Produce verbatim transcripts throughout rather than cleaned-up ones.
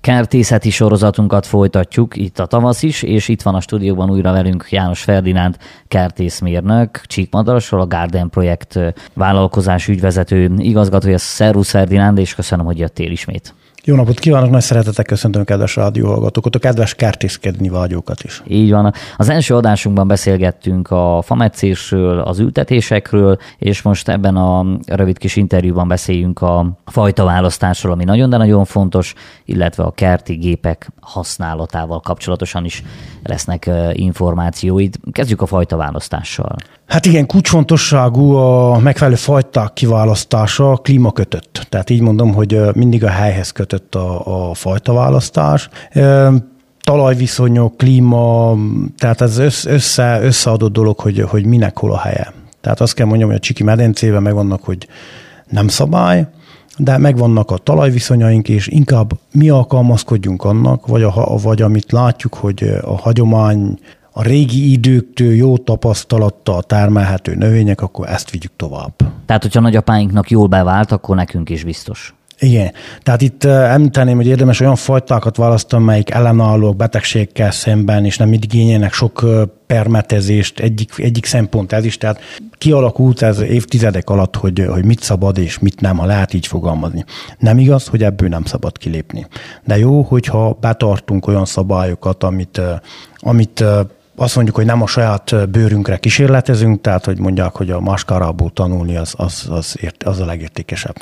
kertészeti sorozatunkat folytatjuk, itt a tavasz is, és itt van a stúdióban újra velünk János Ferdinánd kertészmérnök, Csíkmadarasról, a Garden Projekt vállalkozás ügyvezető igazgatója. Szervusz Ferdinánd, és köszönöm, hogy jöttél ismét. Jó napot kívánok, nagy szeretettel köszöntöm a kedves rádióhallgatókat, a kedves kertészkedni vágyókat is. Így van. Az első adásunkban beszélgettünk a fametszésről, az ültetésekről, és most ebben a rövid kis interjúban beszéljünk a fajtaválasztásról, ami nagyon, de nagyon fontos, illetve a kerti gépek használatával kapcsolatosan is lesznek információid. Kezdjük a fajtaválasztással. Hát igen, kulcsfontosságú a megfelelő fajták kiválasztása, klímakötött. Tehát így mondom, hogy mindig a helyhez kötött a, a fajtaválasztás. Talajviszonyok, klíma, tehát ez össze, összeadott dolog, hogy, hogy minek hol a helye. Tehát azt kell mondjam, hogy a Csiki medencében megvannak, hogy nem szabály, de megvannak a talajviszonyaink, és inkább mi alkalmazkodjunk annak, vagy, a, vagy amit látjuk, hogy a hagyomány, a régi időktől jó tapasztalattal termelhető növények, akkor ezt vigyük tovább. Tehát, hogyha nagyapáinknak jól bevált, akkor nekünk is biztos. Igen. Tehát itt említeném, hogy érdemes olyan fajtákat választani, melyik ellenállók betegségekkel szemben, és nem igényelnek sok permetezést. Egyik, egyik szempont ez is. Tehát kialakult ez évtizedek alatt, hogy, hogy mit szabad és mit nem, ha lehet így fogalmazni. Nem igaz, hogy ebből nem szabad kilépni. De jó, hogyha betartunk olyan szabályokat, amit, amit azt mondjuk, hogy nem a saját bőrünkre kísérletezünk, tehát hogy mondják, hogy a maskárából tanulni az, az, az, ért, az a legértékesebb.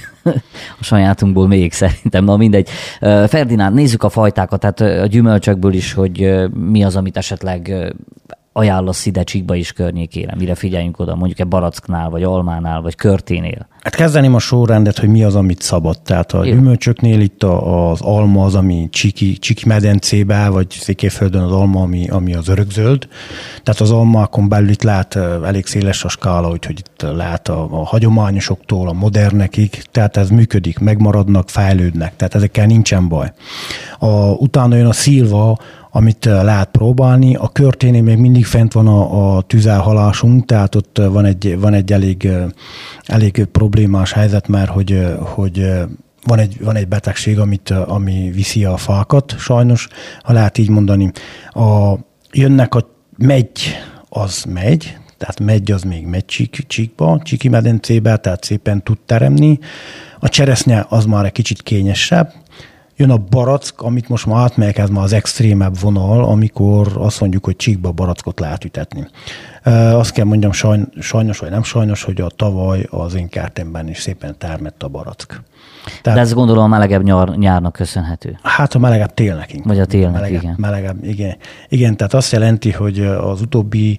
A sajátunkból még szerintem, na mindegy. Ferdinánd, nézzük a fajtákat, tehát a gyümölcsökből is, hogy mi az, amit esetleg ajánlasz ide Csíkba is környékére, mire figyeljünk oda, mondjuk egy baracknál, vagy almánál, vagy körténél. Hát kezdeném a sorrendet, hogy mi az, amit szabad. Tehát a Jó. gyümölcsöknél itt az alma az, ami Csiki, Csiki medencébe, vagy Székelyföldön az alma, ami, ami az örökzöld. Tehát az almákon belül itt lehet elég széles a skála, úgyhogy itt lehet a, a hagyományosoktól a modernekig, tehát ez működik, megmaradnak, fejlődnek, tehát ezekkel nincsen baj. A, utána jön a szilva, amit lehet próbálni. A körténél még mindig fent van a, a tüzelhalásunk, tehát ott van egy, van egy elég, elég problémás helyzet, mert hogy, hogy van, egy, van egy betegség, amit, ami viszi a fákat, sajnos, ha lehet így mondani. A, jönnek a megy, az megy, tehát megy az még megy csík, Csíkba, Csíki medencébe, tehát szépen tud teremni. A cseresznye az már egy kicsit kényesebb. Jön a barack, amit most már átmegyek, ez már az extrémebb vonal, amikor azt mondjuk, hogy Csíkba barackot lehet ütetni. Azt kell mondjam, sajnos vagy nem sajnos, hogy a tavaly az én kertemben is szépen termett a barack. Tehát, de ez gondolom a melegebb nyár, nyárnak köszönhető. Hát a melegebb télnek inkább. Vagy a télnek, melegebb, igen. Melegebb, igen. Igen, tehát azt jelenti, hogy az utóbbi,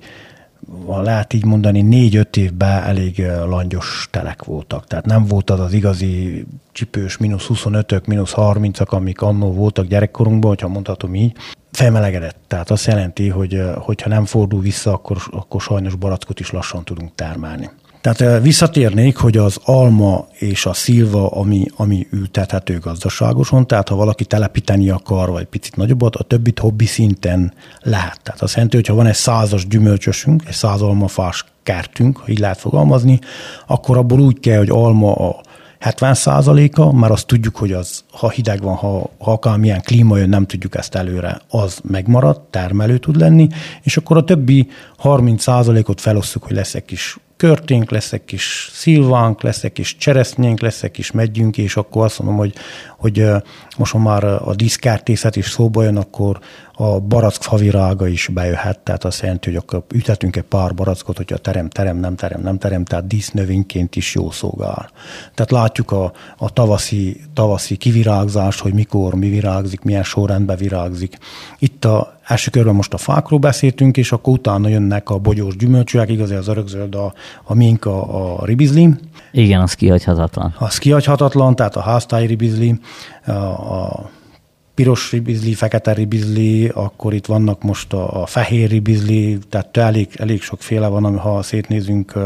lehet így mondani, négy-öt évben elég langyos telek voltak. Tehát nem volt az az igazi csipős mínusz huszonötök, mínusz harmincak, amik annól voltak gyerekkorunkban, hogyha mondhatom így. Felmelegedett. Tehát azt jelenti, hogy hogyha nem fordul vissza, akkor, akkor sajnos barackot is lassan tudunk termelni. Tehát visszatérnék, hogy az alma és a szilva, ami, ami ültethető gazdaságosan, tehát ha valaki telepíteni akar, vagy picit nagyobbat, a többit hobbi szinten lehet. Tehát azt jelenti, hogy ha van egy százas gyümölcsösünk, egy száz almafás kertünk, ha így lehet fogalmazni, akkor abból úgy kell, hogy alma a hetven százaléka, mert azt tudjuk, hogy az, ha hideg van, ha, ha akármilyen klíma jön, nem tudjuk ezt előre, az megmarad, termelő tud lenni, és akkor a többi harminc százalékot felosszuk, hogy lesz egy kis körténk, lesz egy kis szilvánk, lesz egy kis cseresznyénk, lesz egy kis megyünk, és akkor azt mondom, hogy, hogy most ha már a díszkertészet is szóba jön, akkor a barack favirága is bejöhet, tehát azt jelenti, hogy akkor ütetünk egy pár barackot, hogyha terem, terem, nem terem, nem terem, tehát dísznövényként is jó szolgál. Tehát látjuk a, a tavaszi, tavaszi kivirágzást, hogy mikor, mi virágzik, milyen sorrendben virágzik. Itt a első körben most a fákról beszéltünk, és akkor utána jönnek a bogyós gyümölcsűek, igaz, az örökzöld, a, a mink, a, a ribizli. Igen, az kihagyhatatlan. Az kihagyhatatlan, tehát a háztáji ribizli, a, a piros ribizli, fekete ribizli, akkor itt vannak most a, a fehér ribizli, tehát elég, elég sokféle van, ha szétnézünk,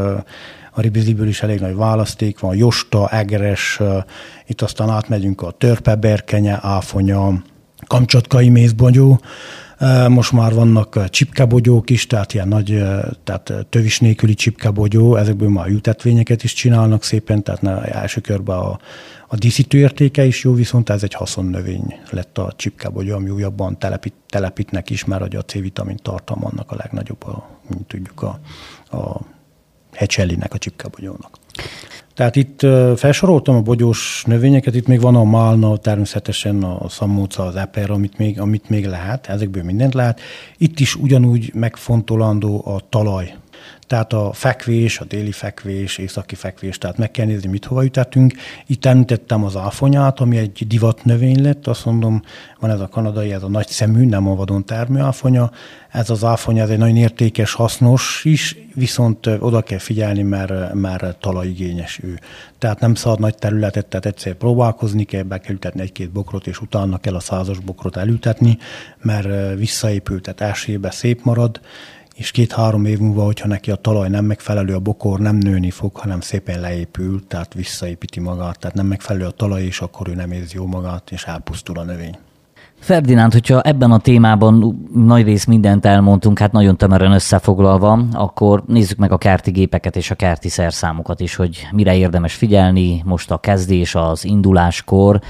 a ribizliből is elég nagy választék van, josta, egeres, itt aztán átmegyünk a törpeberkenye, áfonya, kamcsatkai mézbogyó, Most már vannak csipkebogyók is, tehát ilyen nagy, tehát tövis nélküli csipkebogyó, ezekből már ültetvényeket is csinálnak szépen, tehát első körben a, a díszítő értéke is jó, viszont ez egy haszonnövény lett a csipkebogyó, ami újabban telepít, telepítnek is, mert a C-vitamin tartalma annak a legnagyobb, a, mint tudjuk, a, a hecsellinek, a csipkebogyónak. Tehát itt felsoroltam a bogyós növényeket, itt még van a málna, természetesen a szammóca, az eper, amit még, amit még lehet, ezekből mindent lehet. Itt is ugyanúgy megfontolandó a talaj. Tehát a fekvés, a déli fekvés, északi fekvés, tehát meg kell nézni, mit hova ütetünk. Itt említettem az áfonyát, ami egy divat növény lett, azt mondom, van ez a kanadai, ez a nagy szemű, nem a vadon termő áfonya. Ez az áfonya, ez egy nagyon értékes, hasznos is, viszont oda kell figyelni, mert, mert talajigényes ő. Tehát nem szabad nagy területet, tehát egyszer próbálkozni kell, be kell ültetni egy-két bokrot, és utána kell a százas bokrot elültetni, mert visszaépül, tehát elsőjében szép marad, és két-három év múlva, hogyha neki a talaj nem megfelelő, a bokor nem nőni fog, hanem szépen leépül, tehát visszaépíti magát, tehát nem megfelelő a talaj, és akkor ő nem érzi jó magát, és elpusztul a növény. Ferdinánd, hogyha ebben a témában nagy rész mindent elmondtunk, hát nagyon tömören összefoglalva, akkor nézzük meg a kerti gépeket és a kerti szerszámokat is, hogy mire érdemes figyelni most a kezdés, az induláskor,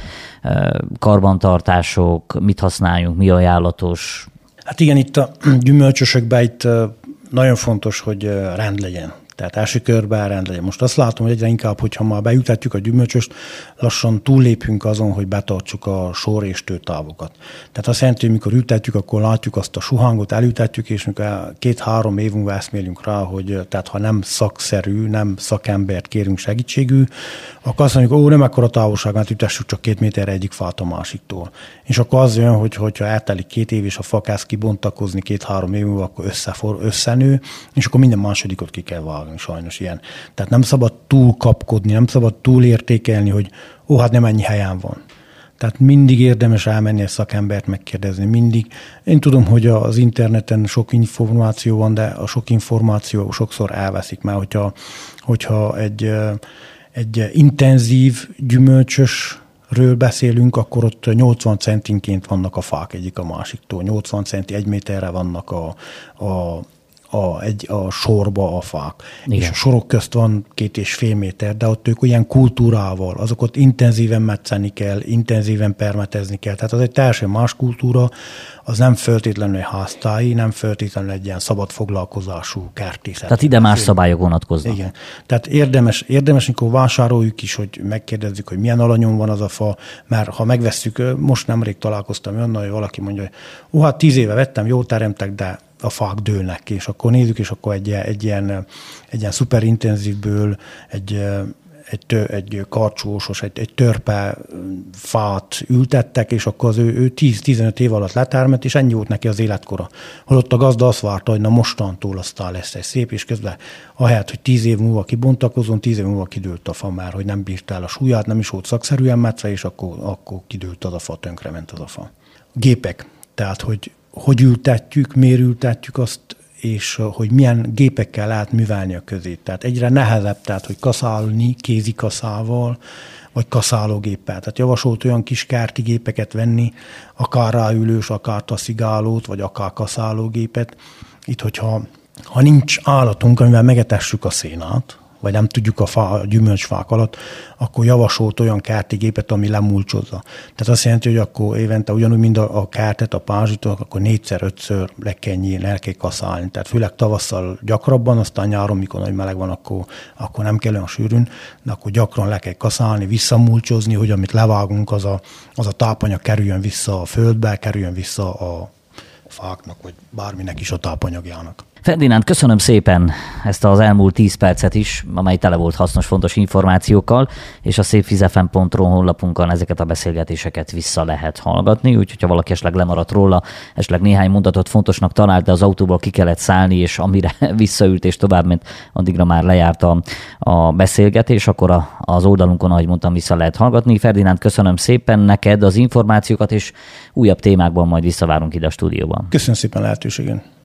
karbantartások, mit használjunk, mi ajánlatos. Hát igen, itt a gyümölcsösökben itt nagyon fontos, hogy rend legyen. Tehát első körben rend legyen. Most azt látom, hogy egyre inkább, hogyha már beültetjük a gyümölcsöst, lassan túllépünk azon, hogy betartsuk a sor és tőtávokat. Tehát azt jelenti, hogy mikor ültetjük, akkor látjuk azt a suhangot, elültetjük, és mikor két-három év múlva eszmélünk rá, hogy tehát ha nem szakszerű, nem szakembert kérünk segítségül, akkor azt mondjuk, ó, nem ekkora távolságát ütessük csak két méterre egyik fát a másiktól. És akkor az jön, hogy hogyha eltelik két év, és a fa kezd kibontakozni két-három év múlva, akkor összefor, összenő, és akkor minden másodikot ki kell vágni. Sajnos ilyen. Tehát nem szabad túl kapkodni, nem szabad túl értékelni, hogy ó, hát nem ennyi helyen van. Tehát mindig érdemes elmenni a szakembert megkérdezni. Mindig. Én tudom, hogy az interneten sok információ van, de a sok információ sokszor elveszik már, hogyha, hogyha egy, egy intenzív gyümölcsösről beszélünk, akkor ott nyolcvan centinként vannak a fák egyik a másiktól. nyolcvan centi, egy méterre vannak a, a A, egy, a sorba a fák. Igen. És a sorok közt van két és fél méter, de ott ők olyan kultúrával, azok ott intenzíven metszeni kell, intenzíven permetezni kell. Tehát az egy teljesen más kultúra, az nem feltétlenül egy háztáji, nem feltétlenül egy ilyen szabad foglalkozású kertészet. Tehát ide más szabályok vonatkoznak. Igen. Tehát érdemes, érdemes, amikor vásároljuk is, hogy megkérdezzük, hogy milyen alanyon van az a fa, mert ha megvesszük, most nemrég találkoztam önnel, hogy valaki mondja, hogy ó, hát tíz éve vettem, jól teremtek, de a fák dőlnek ki, és akkor nézzük, és akkor egy, egy ilyen, egy ilyen szuperintenzívből egy, egy, egy karcsósos, egy, egy törpe fát ültettek, és akkor az ő, ő tíz-tizenöt év alatt letermett, és ennyi volt neki az életkora. Holott a gazda azt várta, hogy na mostantól aztán lesz egy szép, és közben ahelyett, hogy tíz év múlva kibontakozon, tíz év múlva kidőlt a fa már, hogy nem bírta el a súlyát, nem is volt szakszerűen metve, és akkor, akkor kidőlt az a fa, tönkrement az a fa. Gépek, tehát hogy hogy ültetjük, miért ültetjük azt, és hogy milyen gépekkel lehet művelni a közét. Tehát egyre nehezebb, tehát hogy kaszálni kézikaszával, vagy kaszálógéppel. Tehát javasolt olyan kis kerti gépeket venni, akár ráülős, akár taszigálót, vagy akár kaszálógépet. Itt, hogyha ha nincs állatunk, amivel megetessük a szénát, vagy nem tudjuk a, fa, a gyümölcsfák alatt, akkor javasolt olyan kerti gépet, ami lemulcsozza. Tehát azt jelenti, hogy akkor évente ugyanúgy, mint a, a kertet, a pázsit, akkor négyszer-ötször le kell nyílni, el kell kaszálni. Tehát főleg tavasszal gyakrabban, aztán nyáron, mikor nagy meleg van, akkor, akkor nem kell olyan sűrűn, de akkor gyakran le kell kaszálni, visszamulcsozni, hogy amit levágunk, az a, az a tápanyag kerüljön vissza a földbe, kerüljön vissza a fáknak, vagy bárminek is a tápanyagjának. Ferdinánd, köszönöm szépen ezt az elmúlt tíz percet is, amely tele volt hasznos, fontos információkkal, és a szépvízefem pont ru honlapunkon ezeket a beszélgetéseket vissza lehet hallgatni, úgyhogy ha valaki esetleg lemaradt róla, esetleg néhány mondatot fontosnak talált, de az autóból ki kellett szállni, és amire visszaült és továbbment, addigra már lejárt a, a beszélgetés, akkor a, az oldalunkon, ahogy mondtam, vissza lehet hallgatni. Ferdinánd, köszönöm szépen neked az információkat, és újabb témákban majd visszavárunk ide a stúdióban. Köszönöm szépen lehetőségen.